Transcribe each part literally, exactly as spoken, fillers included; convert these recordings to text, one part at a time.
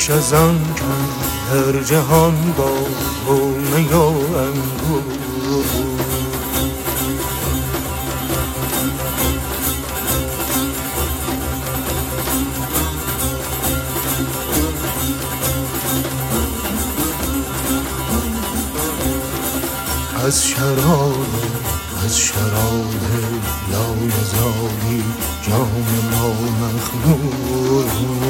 بیش از آن کن در جهان با تو می و انگور. از شراب از شراب لایزالی جام ما مخمور.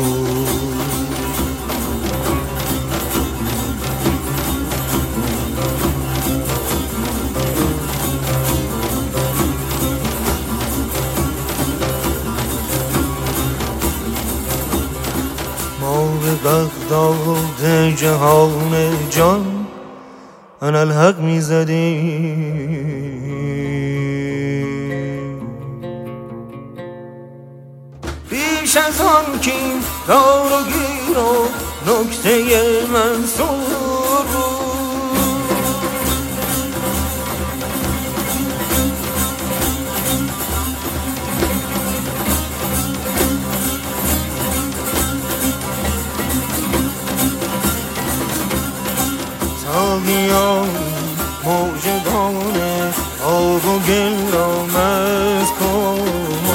ما به بغداد جهان جان انالحق می زدیم، بیش از آن کین دار و گیر و نکته منصور بود. ساقیان موجگان آب و گل را مست کن،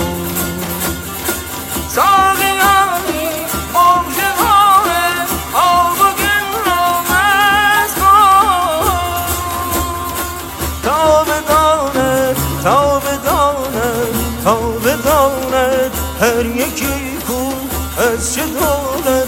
ساقیانی موجگان آب و گل را مست کن، تا بداند تا بداند تا بداند هر یکی کو از چه دولت.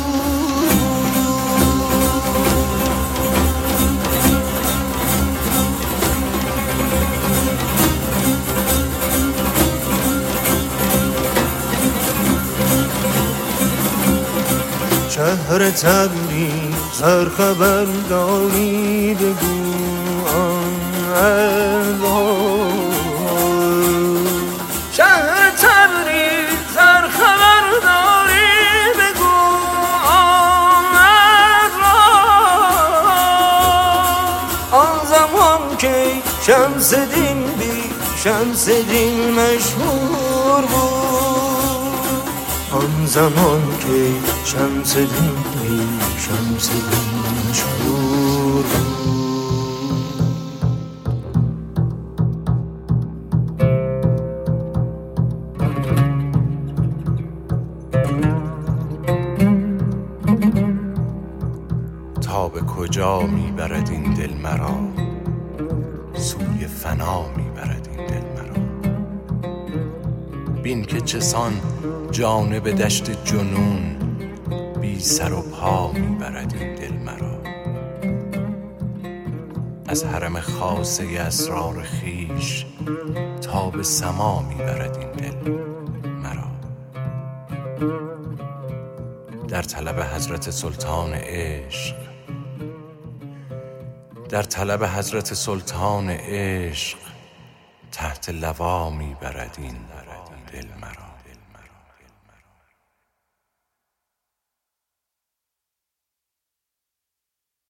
شهر تبریز هر خبر داری بگو آن ارباب. شهر تبریز هر خبر داری بگو آن ارباب. آن زمان که شمس دین بی شمس دین مشهور بود، آن زمان که شمس دین بی شمس دین مشهور بود. تا به کجا میبرد این دل مرا، سوی فنا میبرد این دل مرا. بین که چسان جانب دشت جنون بی سر و پا میبرد این دل مرا. از حرم خاصه اسرار خویش تا به سما میبرد این دل مرا. در طلب حضرت سلطان عشق، در طلب حضرت سلطان عشق تحت لوا میبرد این دل مرا.